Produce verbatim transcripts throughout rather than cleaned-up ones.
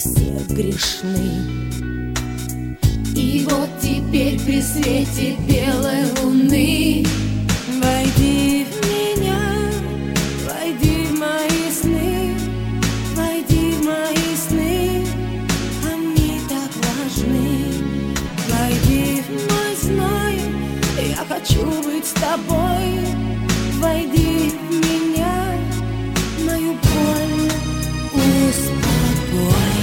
все грешны. И вот теперь при свете белой луны войди в меня, войди в мои сны, войди в мои сны, они так важны. Войди в мой зной, я хочу быть с тобой. Войди в меня, мою боль успокой.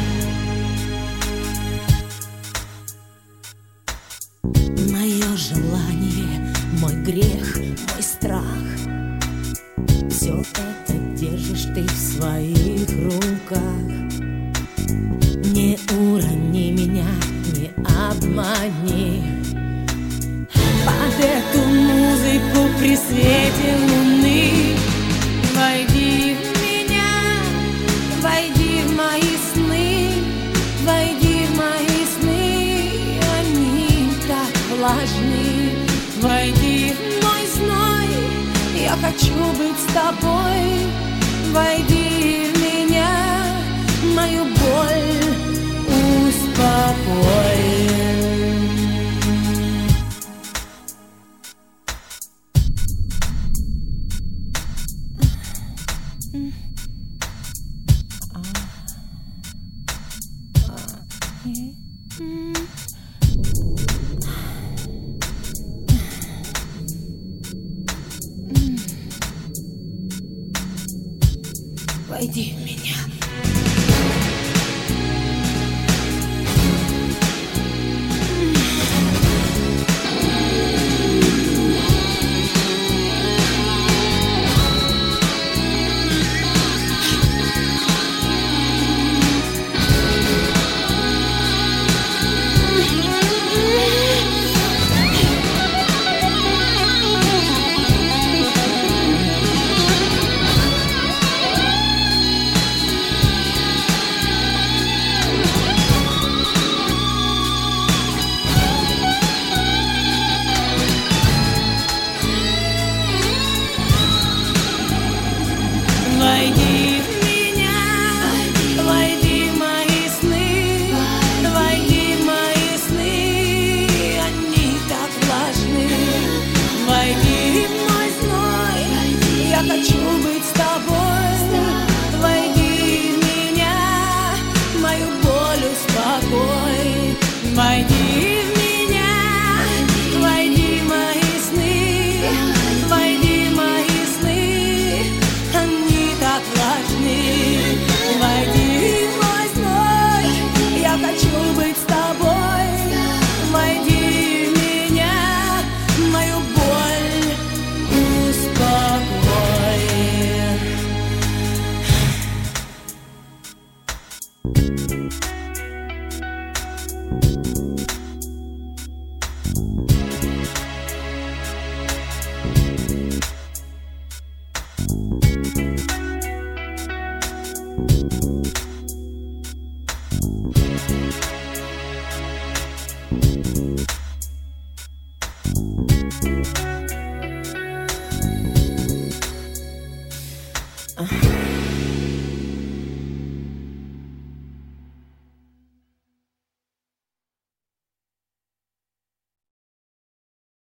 Мое желание, мой грех, мой страх, все это держишь ты в своих руках. Не урони меня, не обмани. Под эту музыку при свете луны войди в меня, войди в мои сны, войди в мои сны, они так влажны. Войди в мой зной, я хочу быть с тобой. Войди в меня, мою боль успокой. Войди в меня. Войди в меня, войди в мои сны, войди в мои сны, они так влажны. Войди в мой зной, я хочу быть с тобой. Войди в меня, мою боль успокой. Войди в меня, войди в мои сны, войди в мои сны, они так влажны. Войди в мой зной, я хочу быть с тобой. Войди в меня, мою боль успокой. Uh.